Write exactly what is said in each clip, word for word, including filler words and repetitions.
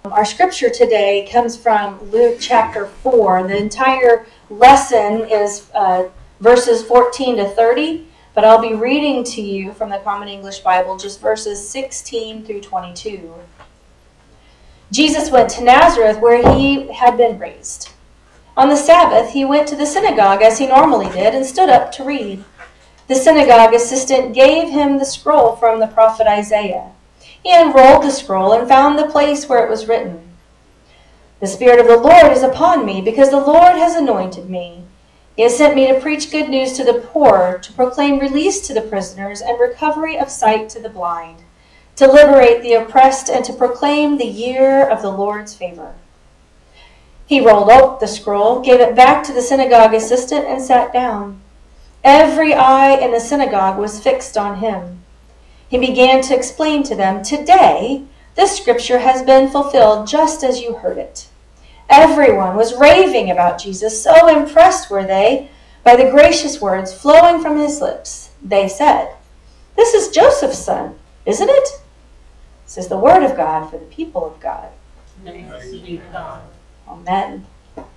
Our scripture today comes from Luke chapter four. The entire lesson is uh, verses fourteen to thirty, but I'll be reading to you from the Common English Bible just verses sixteen through twenty-two. Jesus went to Nazareth where he had been raised. On the Sabbath, he went to the synagogue as he normally did and stood up to read. The synagogue assistant gave him the scroll from the prophet Isaiah. He unrolled the scroll and found the place where it was written, "The Spirit of the Lord is upon me, because the Lord has anointed me. He has sent me to preach good news to the poor, to proclaim release to the prisoners and recovery of sight to the blind, to liberate the oppressed and to proclaim the year of the Lord's favor." He rolled up the scroll, gave it back to the synagogue assistant, and sat down. Every eye in the synagogue was fixed on him. He began to explain to them, "Today, this scripture has been fulfilled just as you heard it." Everyone was raving about Jesus. So impressed were they by the gracious words flowing from his lips. They said, "This is Joseph's son, isn't it?" This is the word of God for the people of God. Thanks be to God. Amen.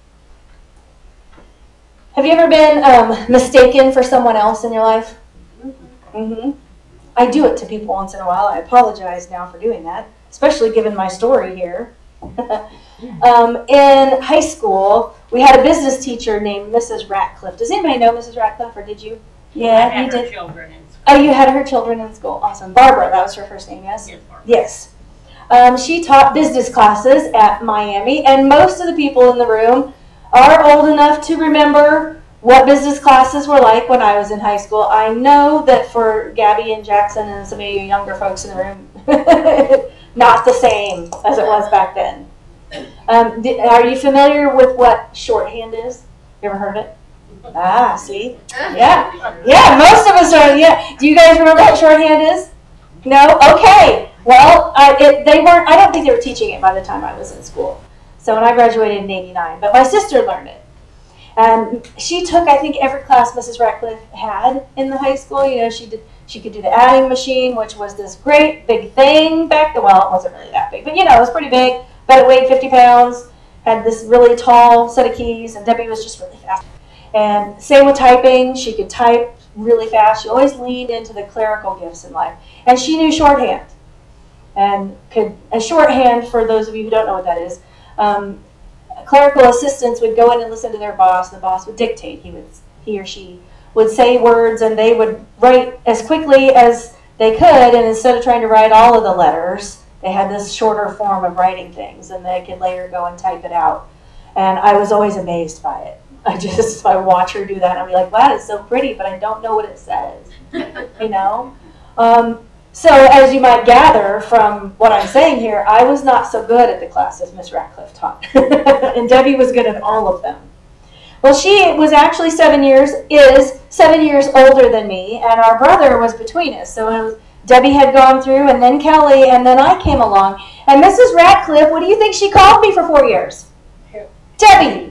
Have you ever been um, mistaken for someone else in your life? Mm-hmm. I do it to people once in a while. I apologize now for doing that, especially given my story here. um, in high school, we had a business teacher named Missus Ratcliffe. Does anybody know Missus Ratcliffe, or did you? Yeah, I had you her did. children in school. Oh, you had her children in school. Awesome. Barbara, that was her first name, yes? Yes, Barbara. Yes. Um, she taught business classes at Miami, and most of the people in the room are old enough to remember what business classes were like when I was in high school. I know that for Gabby and Jackson and some of you younger folks in the room, not the same as it was back then. Um, are you familiar with what shorthand is? You ever heard it? Ah, see? Yeah. Yeah, most of us are. Yeah. Do you guys remember what shorthand is? No? Okay. Well, I, it, they weren't. I don't think they were teaching it by the time I was in school. So when I graduated in eighty-nine, but my sister learned it. And she took, I think, every class Missus Ratcliffe had in the high school. You know, she did. She could do the adding machine, which was this great big thing back then. Well, it wasn't really that big, but you know, it was pretty big. But it weighed fifty pounds. Had this really tall set of keys, and Debbie was just really fast. And same with typing. She could type really fast. She always leaned into the clerical gifts in life, and she knew shorthand. And could a shorthand, for those of you who don't know what that is. Um, Clerical assistants would go in and listen to their boss. The boss would dictate. He would, he or she would say words, and they would write as quickly as they could. And instead of trying to write all of the letters, they had this shorter form of writing things, and they could later go and type it out. And I was always amazed by it. I just I watch her do that, and I'd be like, "Wow, it's so pretty," but I don't know what it says. You know. Um, So, as you might gather from what I'm saying here, I was not so good at the classes Miss Ratcliffe taught. And Debbie was good at all of them. Well, she was actually seven years, is seven years older than me, and our brother was between us. So it was, Debbie had gone through, and then Kelly, and then I came along. And Missus Ratcliffe, what do you think she called me for four years? Debbie.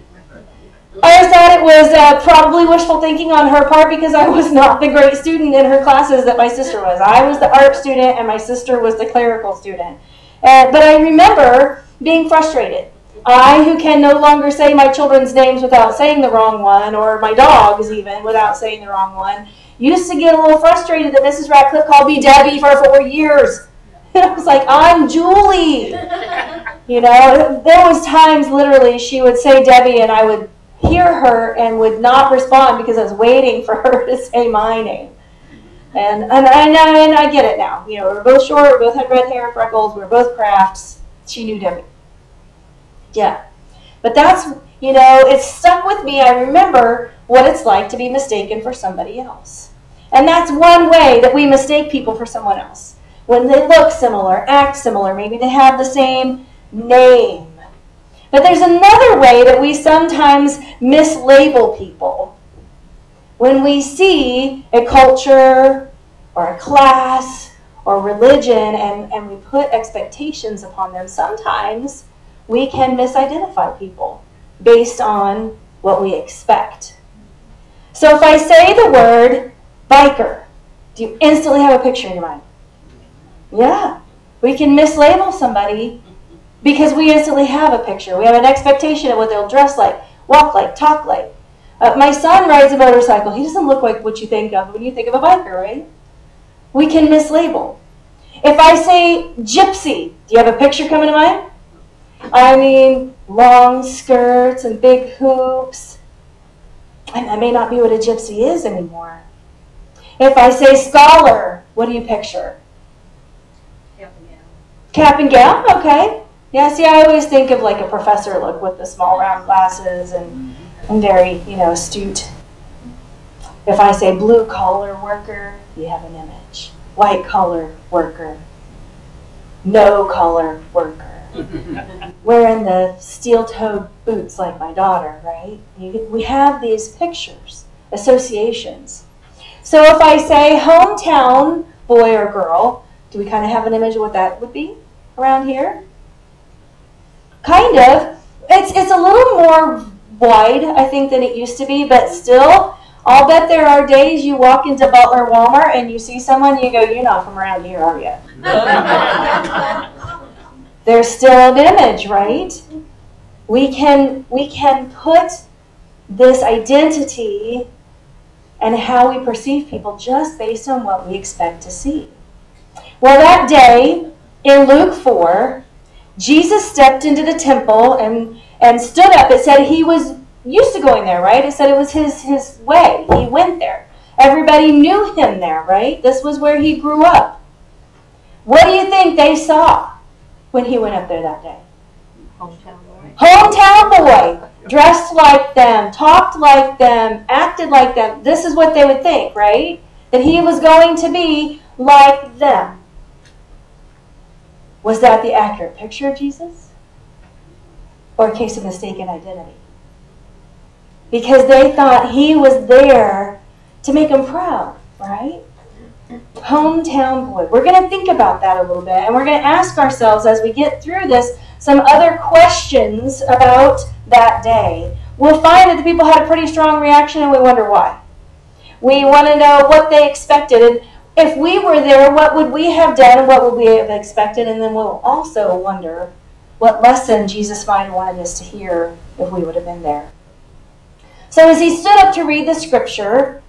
I thought it was uh, probably wishful thinking on her part, because I was not the great student in her classes that my sister was. I was the art student, and my sister was the clerical student. Uh, but I remember being frustrated. I, who can no longer say my children's names without saying the wrong one, or my dogs even without saying the wrong one, used to get a little frustrated that Missus Ratcliffe called me Debbie for four years. And I was like, "I'm Julie." You know, there was times literally she would say Debbie, and I would hear her and would not respond because I was waiting for her to say my name. And and, and, and I get it now. You know, we're both short, we both had red hair, freckles, we were both crafts. She knew Debbie. Yeah. But that's, you know, it stuck with me. I remember what it's like to be mistaken for somebody else. And that's one way that we mistake people for someone else. When they look similar, act similar, maybe they have the same name. But there's another way that we sometimes mislabel people. When we see a culture or a class or religion and, and we put expectations upon them, sometimes we can misidentify people based on what we expect. So if I say the word biker, do you instantly have a picture in your mind? Yeah. We can mislabel somebody because we instantly have a picture. We have an expectation of what they'll dress like, walk like, talk like. Uh, my son rides a motorcycle. He doesn't look like what you think of when you think of a biker, right? We can mislabel. If I say gypsy, do you have a picture coming to mind? I mean, long skirts and big hoops. And that may not be what a gypsy is anymore. If I say scholar, what do you picture? Cap and gown. Cap and gown, okay. Yeah, see, I always think of like a professor look with the small round glasses and, and very, you know, astute. If I say blue collar worker, you have an image. White collar worker. No collar worker. Wearing the steel-toed boots like my daughter, right? You, we have these pictures, associations. So if I say hometown boy or girl, do we kind of have an image of what that would be around here? Kind of. It's, it's a little more wide, I think, than it used to be, but still, I'll bet there are days you walk into Butler Walmart and you see someone, you go, you're not from around here, are you? There's still an image, right? We can, we can put this identity and how we perceive people just based on what we expect to see. Well, that day in Luke four, Jesus stepped into the temple and, and stood up. It said he was used to going there, right? It said it was his, his way. He went there. Everybody knew him there, right? This was where he grew up. What do you think they saw when he went up there that day? Hometown boy. Hometown boy. Dressed like them, talked like them, acted like them. This is what they would think, right? That he was going to be like them. Was that the accurate picture of Jesus? Or a case of mistaken identity? Because they thought he was there to make them proud, right? Hometown boy. We're going to think about that a little bit, and we're going to ask ourselves as we get through this some other questions about that day. We'll find that the people had a pretty strong reaction, and we wonder why. We want to know what they expected, and if we were there, what would we have done, and what would we have expected, and then we'll also wonder what lesson Jesus might have wanted us to hear if we would have been there. So as he stood up to read the scripture,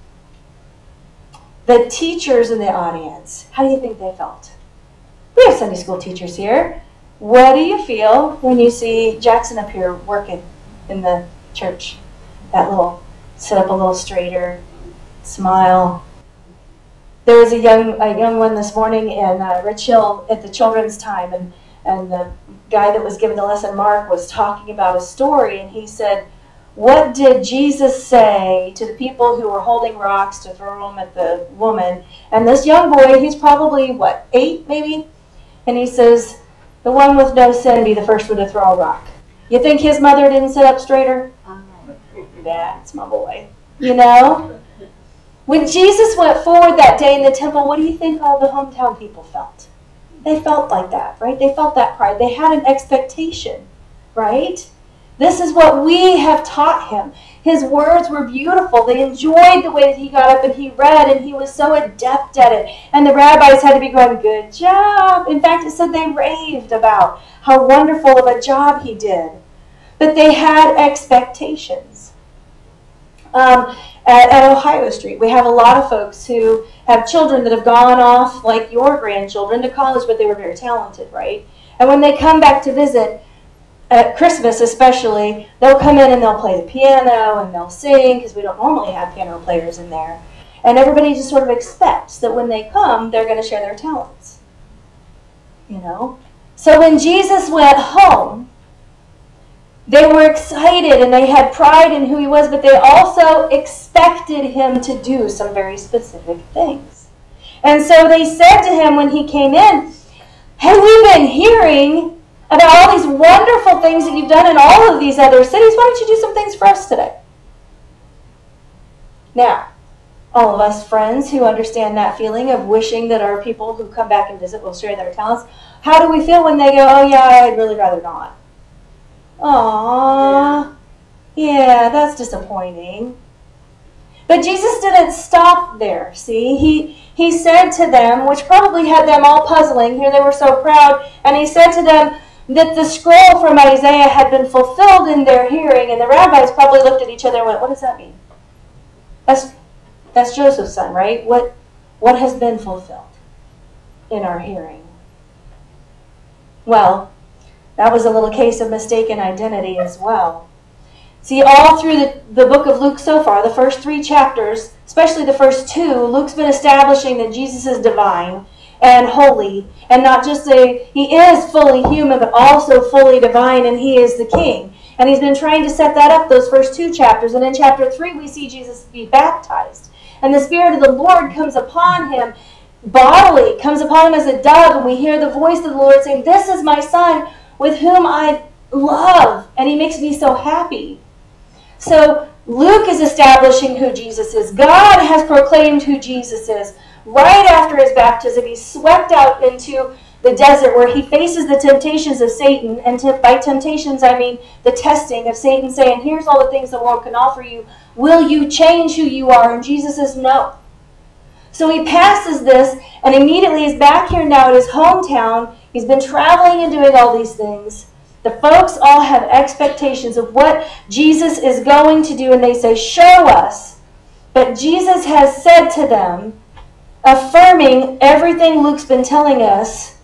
the teachers in the audience, how do you think they felt? We have Sunday school teachers here. What do you feel when you see Jackson up here working in the church? That little, sit up a little straighter, smile. There was a young a young one this morning in uh, Rich Hill at the children's time, and, and the guy that was giving the lesson, Mark, was talking about a story, and he said, what did Jesus say to the people who were holding rocks to throw them at the woman? And this young boy, he's probably, what, eight maybe? And he says, the one with no sin be the first one to throw a rock. You think his mother didn't sit up straighter? That's my boy. You know? When Jesus went forward that day in the temple, what do you think all the hometown people felt? They felt like that, right? They felt that pride. They had an expectation, right? This is what we have taught him. His words were beautiful. They enjoyed the way that he got up and he read, and he was so adept at it. And the rabbis had to be going, good job. In fact, it said they raved about how wonderful of a job he did. But they had expectations. Um, at, at Ohio Street, we have a lot of folks who have children that have gone off, like your grandchildren, to college, but they were very talented, right? And when they come back to visit, at Christmas especially, they'll come in and they'll play the piano and they'll sing, because we don't normally have piano players in there. And everybody just sort of expects that when they come, they're going to share their talents. You know? So when Jesus went home, they were excited and they had pride in who he was, but they also expected him to do some very specific things. And so they said to him when he came in, hey, we've been hearing about all these wonderful things that you've done in all of these other cities. Why don't you do some things for us today? Now, all of us friends who understand that feeling of wishing that our people who come back and visit will share their talents, how do we feel when they go, oh yeah, I'd really rather not? Aww, yeah, that's disappointing. But Jesus didn't stop there, see? He, he said to them, which probably had them all puzzling, here they were so proud, and he said to them, that the scroll from Isaiah had been fulfilled in their hearing, and the rabbis probably looked at each other and went, what does that mean? That's, that's Joseph's son, right? What, what has been fulfilled in our hearing? Well, that was a little case of mistaken identity as well. See, all through the, the book of Luke so far, the first three chapters, especially the first two, Luke's been establishing that Jesus is divine and holy, and not just a, he is fully human, but also fully divine, and he is the king. And he's been trying to set that up those first two chapters. And in chapter three, we see Jesus be baptized. And the Spirit of the Lord comes upon him bodily, comes upon him as a dove, and we hear the voice of the Lord saying, this is my son with whom I love, and he makes me so happy. So Luke is establishing who Jesus is. God has proclaimed who Jesus is. Right after his baptism, he's swept out into the desert where he faces the temptations of Satan. And to, by temptations, I mean the testing of Satan saying, here's all the things the world can offer you. Will you change who you are? And Jesus says, no. So he passes this and immediately is back here now at his hometown. He's been traveling and doing all these things. The folks all have expectations of what Jesus is going to do, and they say, show us. But Jesus has said to them, affirming everything Luke's been telling us,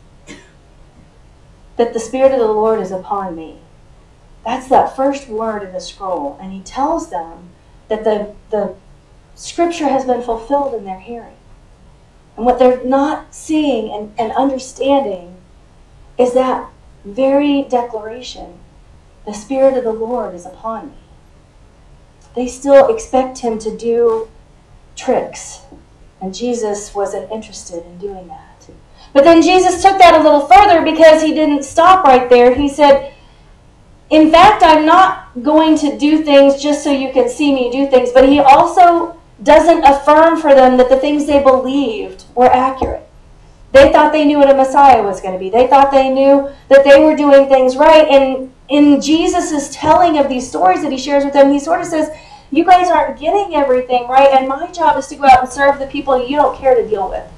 that the Spirit of the Lord is upon me. That's that first word in the scroll. And he tells them that the, the Scripture has been fulfilled in their hearing. And what they're not seeing and, and understanding is that very declaration, the Spirit of the Lord is upon me. They still expect him to do tricks, and Jesus wasn't interested in doing that. But then Jesus took that a little further because he didn't stop right there. He said, in fact, I'm not going to do things just so you can see me do things, but he also doesn't affirm for them that the things they believed were accurate. They thought they knew what a Messiah was going to be. They thought they knew that they were doing things right. And in Jesus' telling of these stories that he shares with them, he sort of says, you guys aren't getting everything right, and my job is to go out and serve the people you don't care to deal with.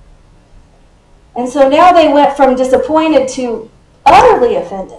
And so now they went from disappointed to utterly offended.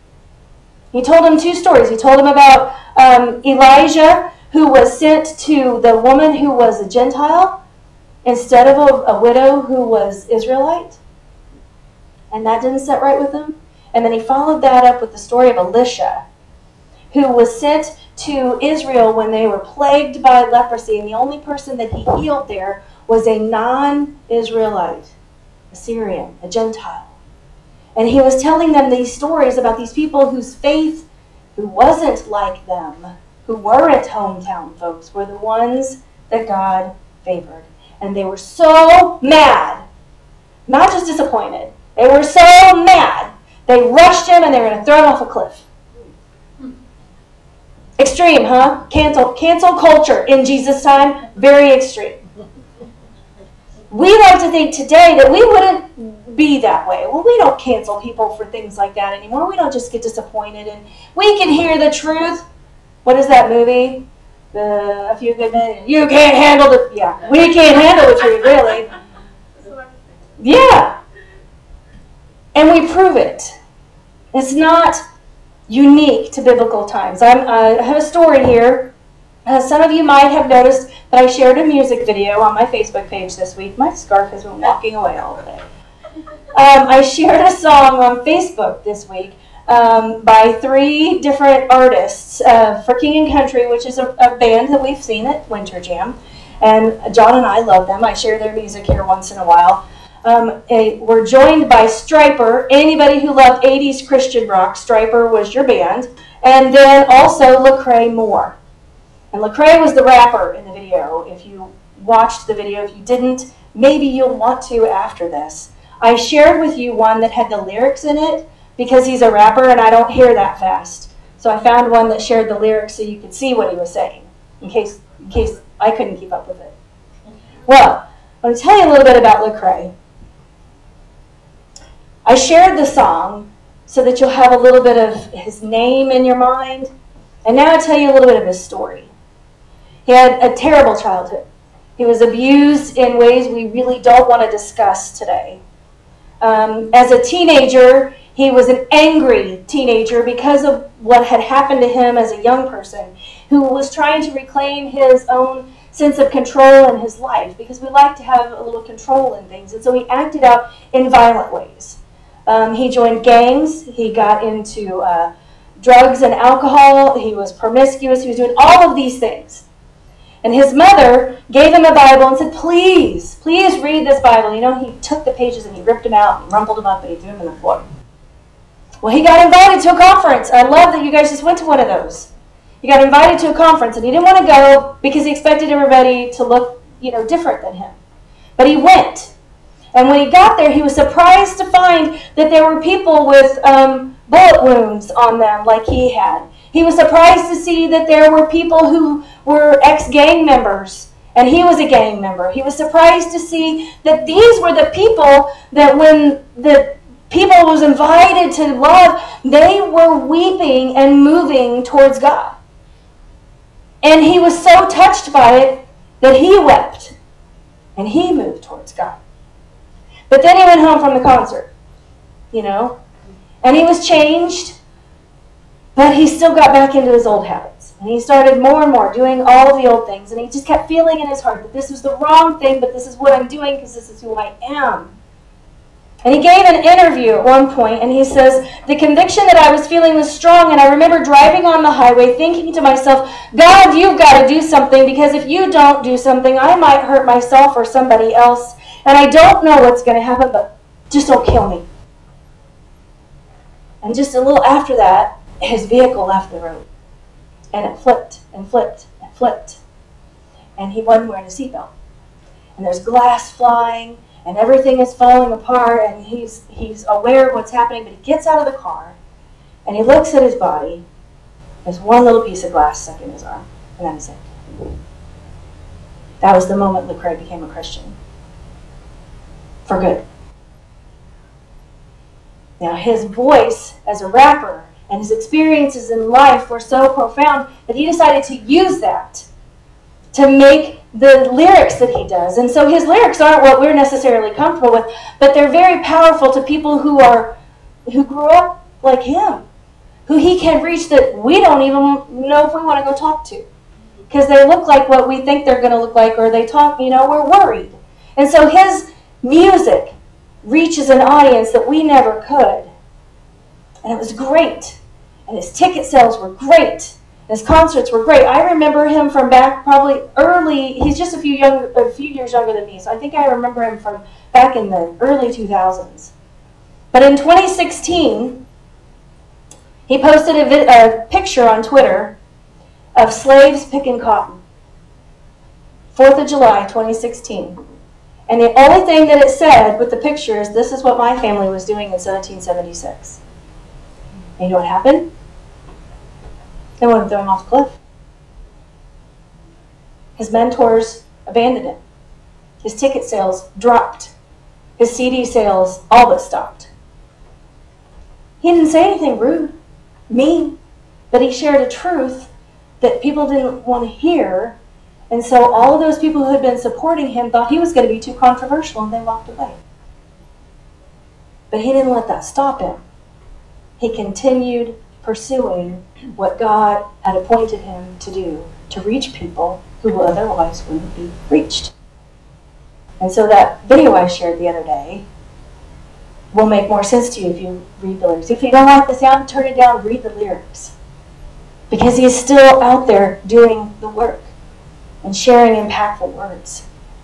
He told them two stories. He told them about um, Elijah, who was sent to the woman who was a Gentile, instead of a, a widow who was Israelite. And that didn't set right with him. And then he followed that up with the story of Elisha, who was sent to Israel when they were plagued by leprosy. And the only person that he healed there was a non-Israelite, a Syrian, a Gentile. And he was telling them these stories about these people whose faith, who wasn't like them, who weren't hometown folks, were the ones that God favored. And they were so mad, not just disappointed. They were so mad, they rushed him and they were going to throw him off a cliff. Extreme, huh? Cancel, cancel culture in Jesus' time, very extreme. We like to think today that we wouldn't be that way. Well, we don't cancel people for things like that anymore. We don't just get disappointed and we can hear the truth. What is that movie? The, a few good men. You can't handle the... Yeah, we can't handle the truth, really. Yeah. And we prove it. It's not unique to biblical times. I'm, I have a story here. Uh, some of you might have noticed that I shared a music video on my Facebook page this week. My scarf has been walking away all day. Um, I shared a song on Facebook this week um, by three different artists uh, for King and Country, which is a, a band that we've seen at Winter Jam. And John and I love them. I share their music here once in a while. Um, a, we're joined by Stryper. Anybody who loved eighties Christian rock, Stryper was your band. And then also Lecrae Moore. And Lecrae was the rapper in the video. If you watched the video, if you didn't, maybe you'll want to after this. I shared with you one that had the lyrics in it because he's a rapper and I don't hear that fast. So I found one that shared the lyrics so you could see what he was saying, in case, in case I couldn't keep up with it. Well, I'm going to tell you a little bit about Lecrae. I shared the song so that you'll have a little bit of his name in your mind. And now I'll tell you a little bit of his story. He had a terrible childhood. He was abused in ways we really don't want to discuss today. Um, as a teenager, he was an angry teenager because of what had happened to him as a young person who was trying to reclaim his own sense of control in his life, because we like to have a little control in things. And so he acted out in violent ways. Um, he joined gangs. He got into uh, drugs and alcohol. He was promiscuous. He was doing all of these things. And his mother gave him a Bible and said, please, please read this Bible. You know, he took the pages and he ripped them out and rumpled them up and he threw them in the floor. Well, he got invited to a conference. I love that you guys just went to one of those. He got invited to a conference and he didn't want to go because he expected everybody to look, you know, different than him. But he went. And when he got there, he was surprised to find that there were people with um, bullet wounds on them like he had. He was surprised to see that there were people who were ex-gang members, and he was a gang member. He was surprised to see that these were the people that when the people was invited to love, they were weeping and moving towards God. And he was so touched by it that he wept, and he moved towards God. But then he went home from the concert, you know, and he was changed, but he still got back into his old habits. And he started more and more doing all of the old things, and he just kept feeling in his heart that this was the wrong thing, but this is what I'm doing because this is who I am. And he gave an interview at one point, and he says, the conviction that I was feeling was strong, and I remember driving on the highway thinking to myself, God, you've got to do something, because if you don't do something, I might hurt myself or somebody else, and I don't know what's going to happen, but just don't kill me. And just a little after that, his vehicle left the road, and it flipped and flipped and flipped, and he wasn't wearing a seatbelt. And there's glass flying, and everything is falling apart, and he's he's aware of what's happening, but he gets out of the car, and he looks at his body. There's one little piece of glass stuck in his arm, and that was it. That was the moment Lecrae became a Christian. For good. Now, his voice as a rapper and his experiences in life were so profound that he decided to use that to make the lyrics that he does. And so his lyrics aren't what we're necessarily comfortable with, but they're very powerful to people who are who grew up like him, who he can reach that we don't even know if we want to go talk to, because they look like what we think they're going to look like, or they talk, you know, we're worried. And so his music reaches an audience that we never could. And it was great. And his ticket sales were great. His concerts were great. I remember him from back probably early. He's just a few young, a few years younger than me, so I think I remember him from back in the early two thousands. But in twenty sixteen, he posted a, vid, a picture on Twitter of slaves picking cotton. fourth of July, twenty sixteen. And the only thing that it said with the picture is, this is what my family was doing in seventeen seventy-six. And you know what happened? They wanted to throw him off the cliff. His mentors abandoned him. His ticket sales dropped. His C D sales all but stopped. He didn't say anything rude, mean, but he shared a truth that people didn't want to hear. And so all of those people who had been supporting him thought he was going to be too controversial, and they walked away. But he didn't let that stop him. He continued pursuing what God had appointed him to do, to reach people who otherwise wouldn't be reached. And so that video I shared the other day will make more sense to you if you read the lyrics. If you don't like the sound, turn it down, read the lyrics. Because he is still out there doing the work and sharing impactful words.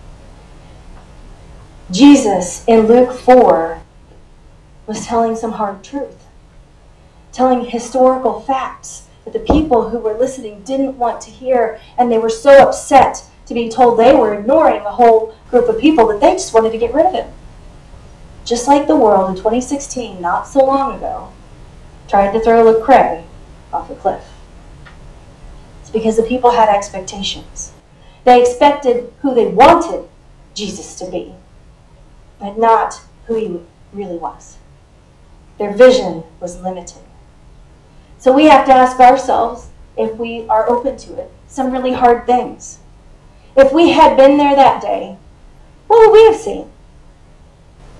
Jesus in Luke four was telling some hard truth, telling historical facts that the people who were listening didn't want to hear, and they were so upset to be told they were ignoring a whole group of people that they just wanted to get rid of him. Just like the world in twenty sixteen, not so long ago, tried to throw Lecrae off a cliff. It's because the people had expectations. They expected who they wanted Jesus to be, but not who he really was. Their vision was limited. So we have to ask ourselves, if we are open to it, some really hard things. If we had been there that day, what would we have seen?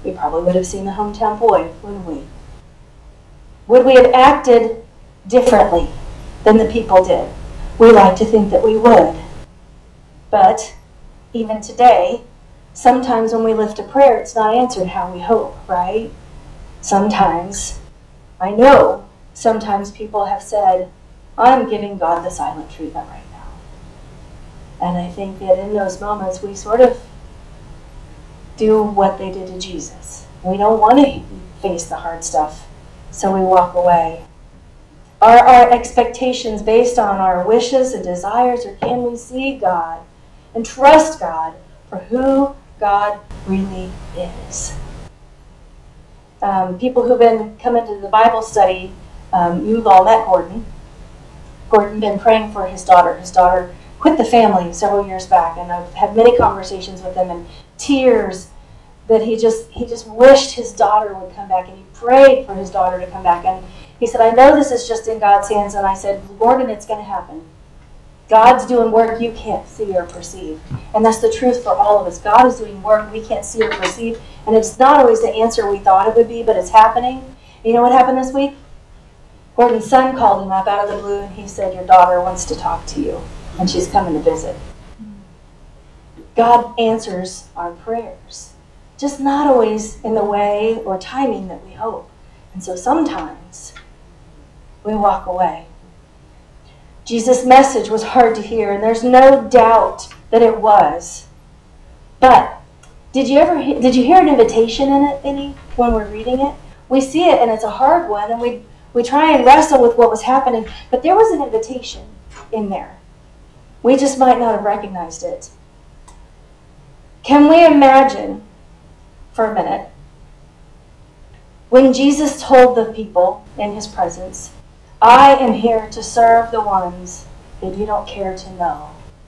we probably would have seen the hometown boy, wouldn't we? Would we have acted differently than the people did? We like to think that we would. But even today, sometimes when we lift a prayer, it's not answered how we hope, right? Sometimes, I know, sometimes people have said, I'm giving God the silent treatment right now. And I think that in those moments, we sort of do what they did to Jesus. We don't want to face the hard stuff, so we walk away. Are our expectations based on our wishes and desires, or can we see God and trust God for who God really is? Um, people who've been coming to the Bible study, um, you've all met Gordon. Gordon been praying for his daughter. His daughter quit the family several years back, and I've had many conversations with him and tears that he just he just wished his daughter would come back, and he prayed for his daughter to come back. And he said, I know this is just in God's hands. And I said, Gordon, it's going to happen. God's doing work you can't see or perceive. And that's the truth for all of us. God is doing work we can't see or perceive. And it's not always the answer we thought it would be, but it's happening. And you know what happened this week? Gordon's son called him up out of the blue, and he said, your daughter wants to talk to you, and she's coming to visit. God answers our prayers, just not always in the way or timing that we hope. And so sometimes we walk away. Jesus' message was hard to hear, and there's no doubt that it was. But did you ever did you hear an invitation in it, any, when we're reading it? We see it, and it's a hard one, and we we try and wrestle with what was happening. But there was an invitation in there. We just might not have recognized it. Can we imagine, for a minute, when Jesus told the people in his presence, I am here to serve the ones that you don't care to know.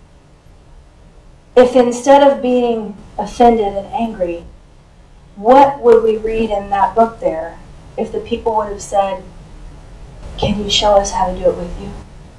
If instead of being offended and angry, what would we read in that book there if the people would have said, can you show us how to do it with you?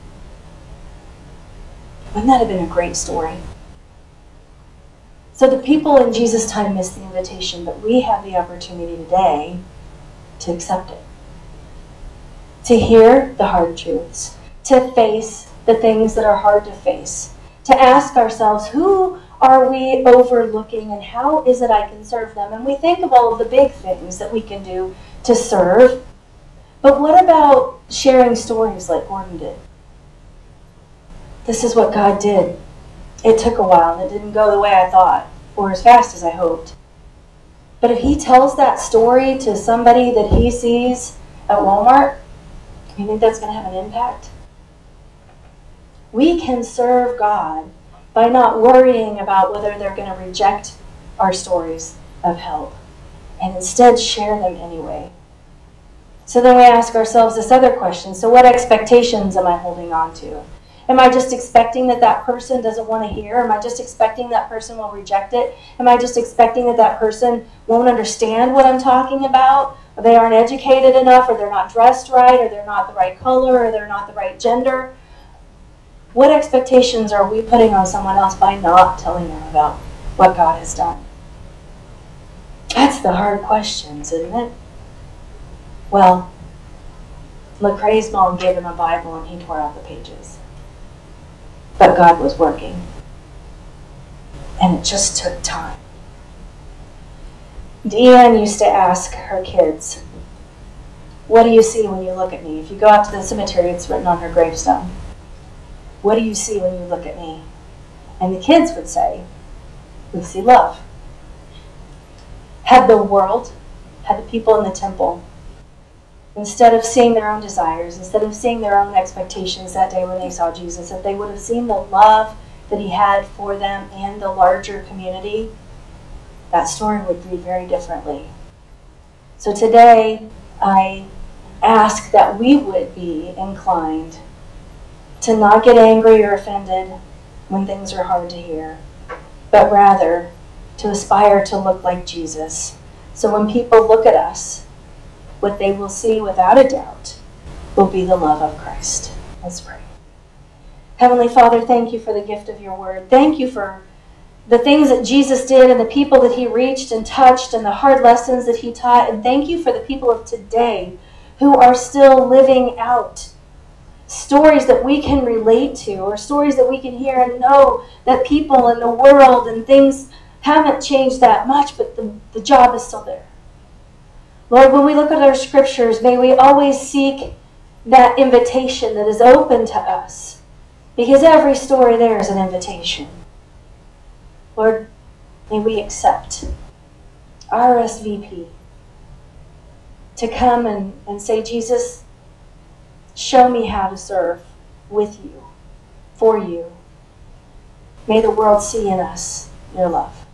Wouldn't that have been a great story? So the people in Jesus' time missed the invitation, but we have the opportunity today to accept it. To hear the hard truths, to face the things that are hard to face, to ask ourselves, who are we overlooking and how is it I can serve them? And we think of all of the big things that we can do to serve, but what about sharing stories like Gordon did? This is what God did. It took a while and it didn't go the way I thought or as fast as I hoped. But if he tells that story to somebody that he sees at Walmart, you think that's going to have an impact? We can serve God by not worrying about whether they're going to reject our stories of help, and instead share them anyway. So then we ask ourselves this other question. So what expectations am I holding on to? Am I just expecting that that person doesn't want to hear? Am I just expecting that person will reject it? Am I just expecting that that person won't understand what I'm talking about? Or they aren't educated enough, or they're not dressed right, or they're not the right color, or they're not the right gender? What expectations are we putting on someone else by not telling them about what God has done? That's the hard questions, isn't it? Well, Lecrae's mom gave him a Bible and he tore out the pages. But God was working. And it just took time. Deanne used to ask her kids, what do you see when you look at me? If you go out to the cemetery, it's written on her gravestone. What do you see when you look at me? And the kids would say, we see love. Had the world, had the people in the temple, instead of seeing their own desires, instead of seeing their own expectations that day when they saw Jesus, if they would have seen the love that he had for them and the larger community, that story would read very differently. So today, I ask that we would be inclined to not get angry or offended when things are hard to hear, but rather to aspire to look like Jesus. So when people look at us, what they will see without a doubt will be the love of Christ. Let's pray. Heavenly Father, thank you for the gift of your word. Thank you for the things that Jesus did and the people that he reached and touched and the hard lessons that he taught. And thank you for the people of today who are still living out stories that we can relate to, or stories that we can hear and know that people in the world and things haven't changed that much, but the, the job is still there. Lord, when we look at our scriptures, may we always seek that invitation that is open to us, because every story there is an invitation. Lord, may we accept R S V P to come and, and say, Jesus, show me how to serve with you, for you. May the world see in us your love.